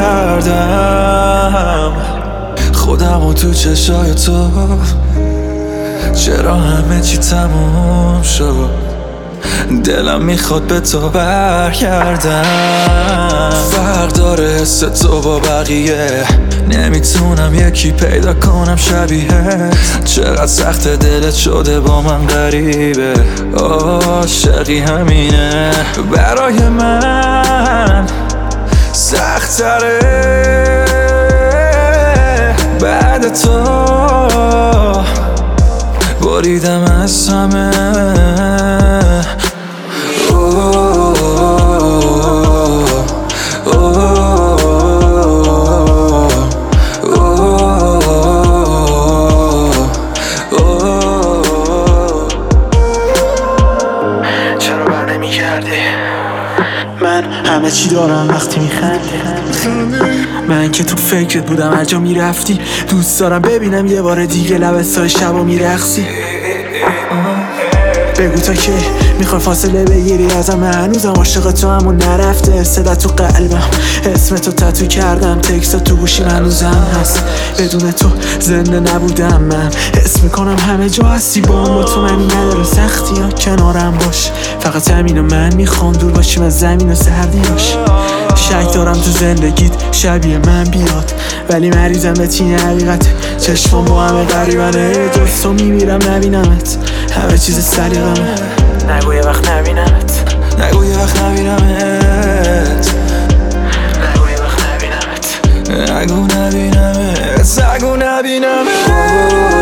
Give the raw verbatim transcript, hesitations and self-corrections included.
کردم خودم و تو چشای تو، چرا همه چی تموم شد؟ دلم میخواد به تو برگردم. فرق داره حس تو با بقیه، نمیتونم یکی پیدا کنم شبیه. چقدر سخت دلت شده با من غریبه، عاشقی همینه برای من سخت تره. بعد تو بریدم از همه. چرا بر نمی کردی؟ من همه چی دارم وقتی میخندی. من که تو فکرت بودم هر جا میرفتی. دوست دارم ببینم یه بار دیگه لبت سای شبا میرقصی. بگو تا که میخوای فاصله بگیری ازم، من هنوزم عاشق تو همون نرفته. صدا تو قلبم، اسم تو تتو کردم، تکست تو گوشیم هنوزم هست. بدون تو زنده نبودم من، حس میکنم همه جا هستی با هم. مطمئنی نداره سختی ها کنارم باش، فقط همین و من میخوام دور باشیم از زمین و سردیاش. شک دارم تو زندگیت شبیه من بیاد، ولی مریضم به تین حقیقت. چشمام با همه غریبنه، جز تو میمیرم نبینمت، همه چیز سلیقمه. نگو یه وقت نبینمت، نگو یه وقت نبینمت، نگو یه وقت نبینمت، نگو نبینمت، نگو نبینمت.